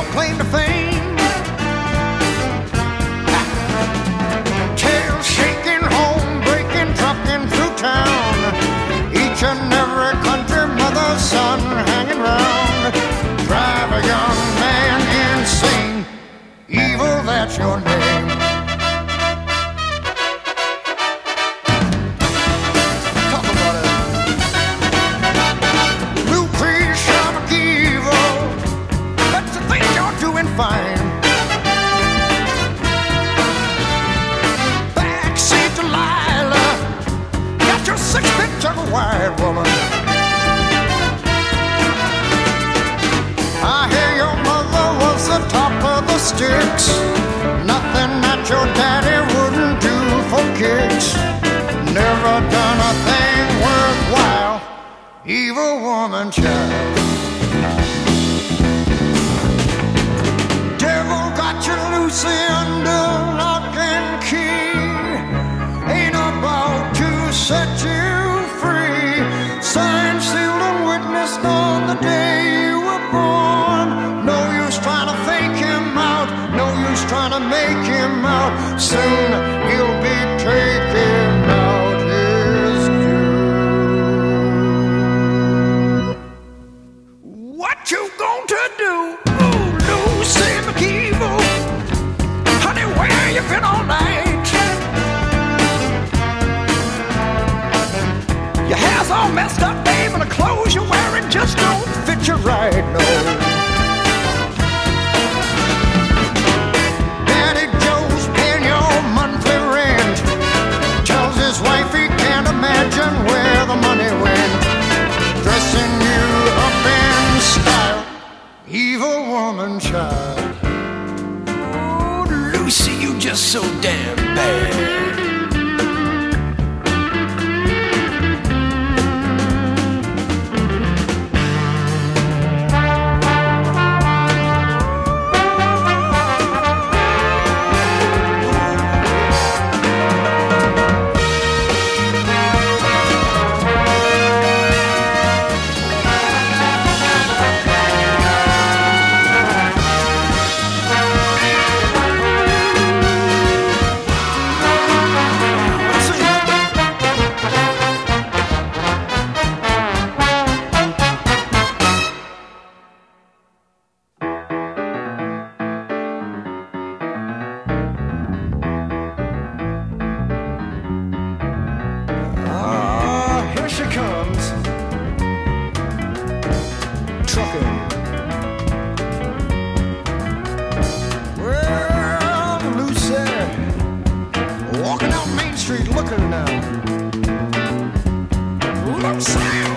claim to fame. Tail shaking, home breaking, trucking through town. Each and every country mother's son hanging round. Drive a young man insane. Evil, that's your name. Talk about it. Lucretia Shamrock evil. But you think you're doing fine. Backseat Delilah. Got your 6-bit juggle wide woman. I hear your mother was the top of the sticks. Nothing that your daddy wouldn't do for kicks. Never done a thing worthwhile. Evil woman child. Devil got you loosely under lock and key. Ain't about to set you free. Signed, sealed, and witnessed on the day you were born. No use trying to fake him out. No use trying to make him out. Soon he'll be taking out his due. What you going to do? Ooh, Lucy McEvil. Honey, where you been all night? Your hair's all messed up, babe, and the clothes you're wearing just don't fit you right, no. Daddy Joe's paying your monthly rent. Tells his wife he can't imagine where the money went. Dressing you up in style, evil woman child. Oh, Lucy, you just so damn bad. Trucking. Well, Lucy, walking out Main Street looking now. Lucy.